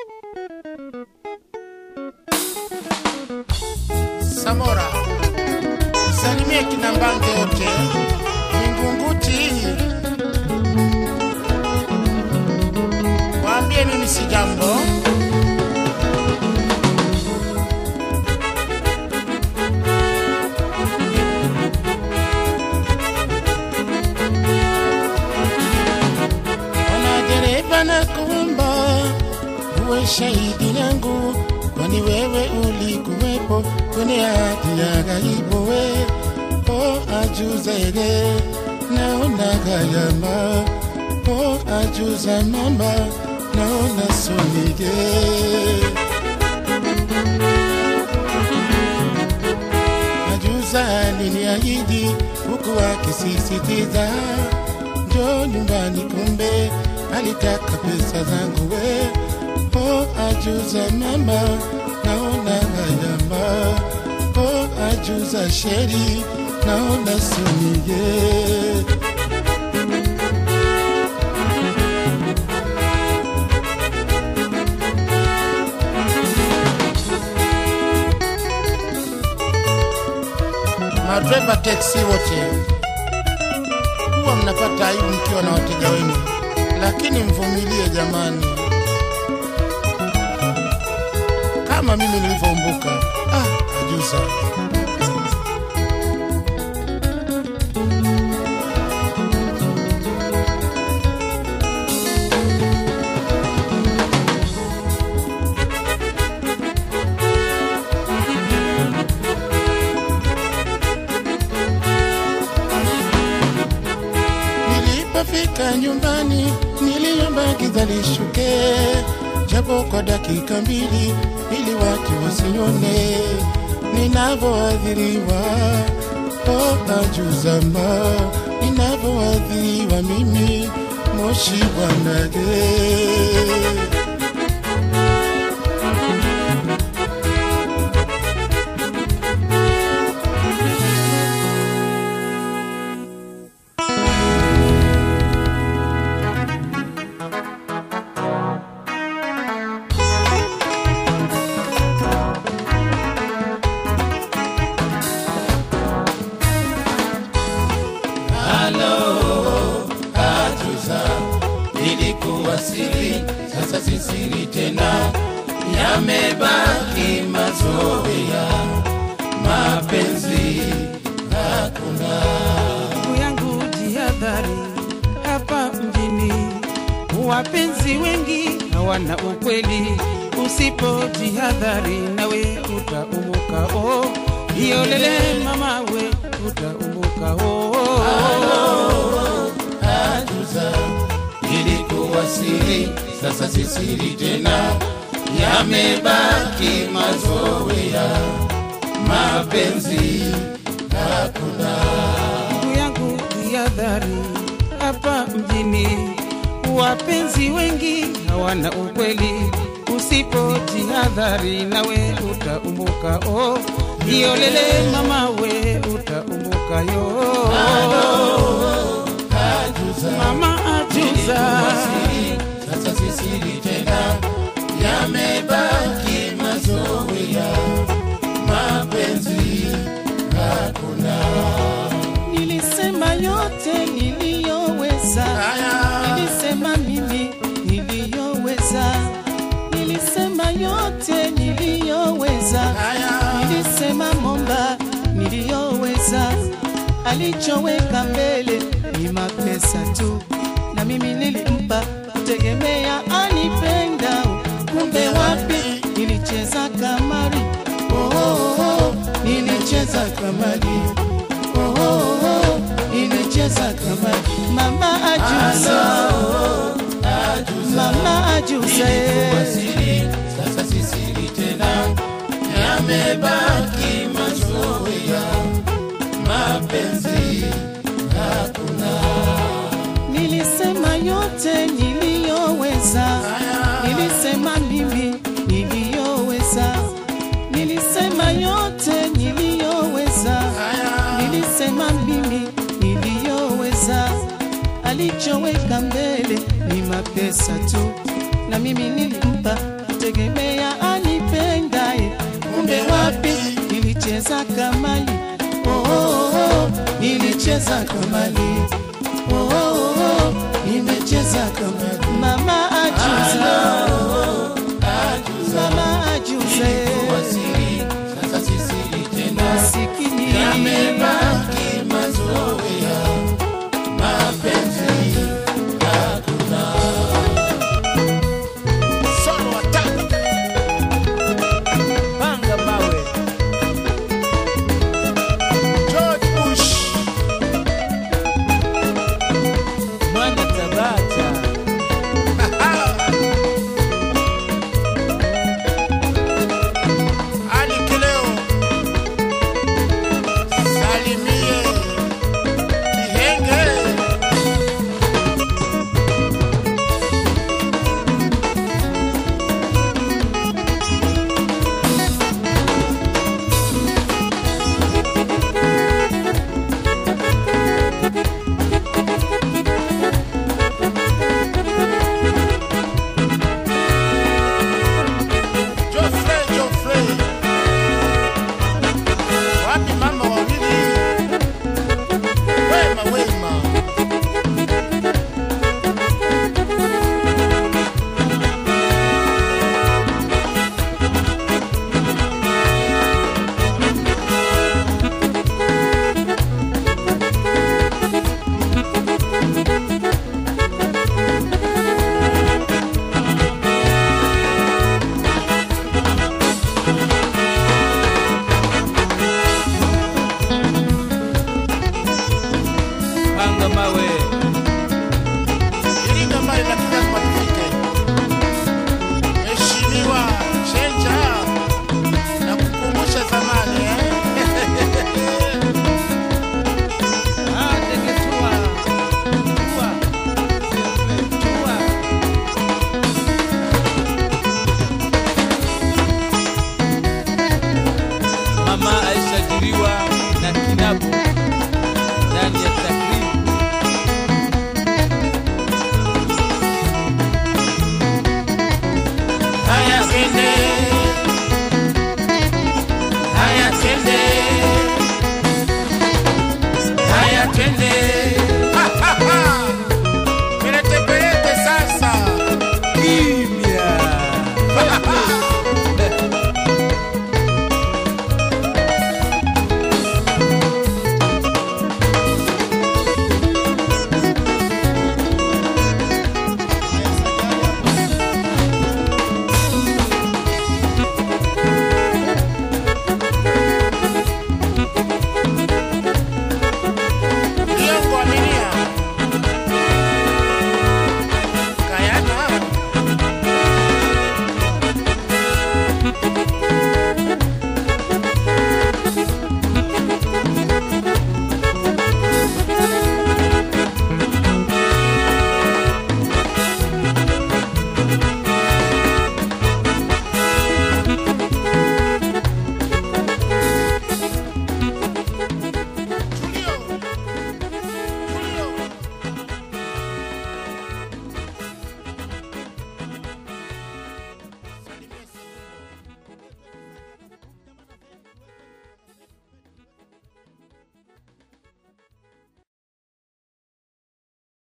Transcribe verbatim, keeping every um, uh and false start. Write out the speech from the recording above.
Samora salimie kina Mbange yote Vingunguti, waambie mimi si jambo. Ona dereva na kuomba uwe shahidi yangu, kwani wewe ulikuwepo kwenye hati ya ghaibu. We o ajuza ene naona gayama, o ajuza mama naona sonige. Ajuza aliniahidi huku akisisitiza njoo nyumbani, kumbe alitaka pesa zangu. We o ajuza mama naona gayama, o ajuza sheri naona sonige. Madreva taxi wote huwa mnapata aibu mkiwa na wateja wenu, lakini mvumilie jamani, kama mimi nilivyoumbuka. Ah, ajuza nilipofika nyumbani niliomba giza lishuke, japo kwa dakika mbili ili watu wasione ninavyoadhiriwa. O ajuza ma ninavyoadhiriwa mimi, moshi wanage. Ilikuwa siri, sasa si siri tena, yamebaki mazoea, mapenzi hakuna. Yangu jihadhari hapa mjini, wapenzi wengi hawana ukweli, usipo jihadhari nawe utaumuka. Oh, hiyo lele mama we utaumuka. Oh, ajuza ilikuwa siri, sasa si siri tena, yamebaki mazoea, mapenzi hakuna. yangu jihadhari hapa mjini, wapenzi wengi hawana ukweli, usipo jihadhari nawe utaumuka. Oh, hiyo lele mama we utaumuka. Yo Ajuza mama ajuza, sasa si siri tena, yamebaki mazoea, mapenzi hakuna. nilisema yote niliyoweza, nilisema mimi niliyoweza, nilisema yote niliyoweza, nilisema momba niliyoweza. Alichoweka mbele ni mapesa tu, na mimi nilimpa kutegemea anipenda. Kumbe wapi nilicheza kamari. Oh, oh, oh, nilicheza kamari. Oh, oh, oh, nilicheza kamari. Mama ajuza, mama ajuza. Sasa si siri tena, yamebaki mazoea, mapenzi hakuna. Nilisema yote niliyoweza, nilisema mimi niliyoweza, nilisema yote niliyoweza, nilisema mimi niliyoweza. Alichoweka mbele ni mapesa tu, na mimi nilimpa nilitegemea anipendaye, kumbe wapi nilicheza kamali. Oh, oh, oh, nilicheza kamali. Oh, oh, oh, nimecheza kamali. Mama ajuzi